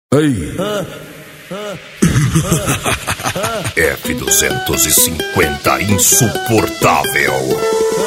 Aí. F250 insuportável.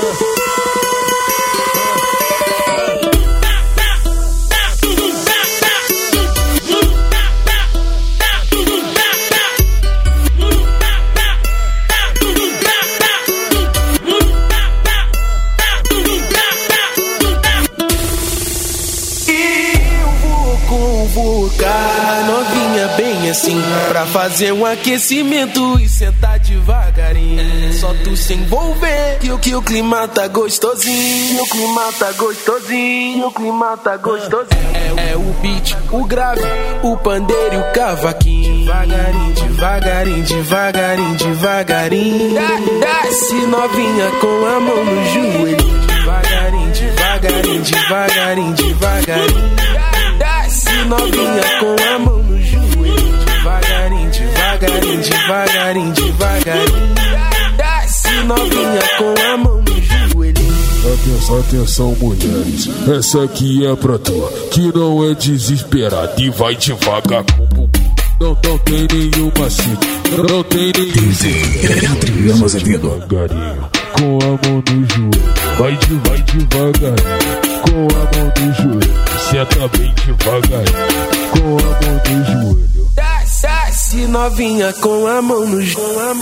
Convocar novinha bem assim, pra fazer um aquecimento e sentar devagarinho. Só tu se envolver que o clima tá gostosinho. O clima tá gostosinho. O clima tá gostosinho. É o beat, o grave, o pandeiro e o cavaquinho. Devagarinho, devagarinho, devagarinho, devagarinho. Desce novinha com a mão no joelho. Devagarinho, devagarinho, devagarinho, devagarinho. Desce novinha com a mão no joelho. Devagarinho, devagarinho, devagarinho, devagarinho. Desce novinha com a mão no joelho. Atenção, atenção, mulheres, essa aqui é pra tu, que não é desesperada e vai devagar com o bumbum. Não tem nenhum macete, não tem nenhum Adriano Azevedo. Devagarinho, com a mão no joelho. Vai devagarinho, com a mão no joelho. Senta bem devagarinho, com a mão no joelho. Desce novinha com a mão no joelho.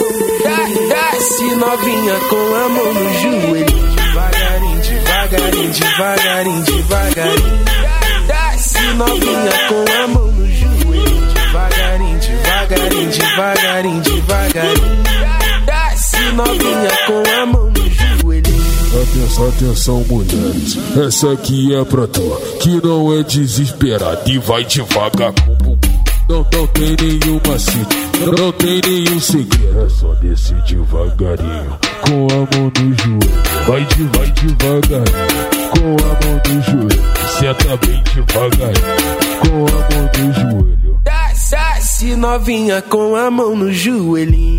Desce novinha com a mão no joelho. Devagarinho, devagarinho, devagarinho, devagarinho. Desce novinha com a mão no joelho. Devagarinho, devagarinho, devagarinho, devagarinho. Desce novinha com a mão no joelho. Atenção, atenção, mulheres, essa aqui é pra tu, que não é desesperada e vai devagar com o bumbum. Não tem nenhum macete, não tem nenhum segredo. É só descer devagarinho, com a mão no joelho. Vai devagarinho, com a mão no joelho. Senta bem devagarinho, com a mão no joelho. Desce novinha com a mão no joelhinho.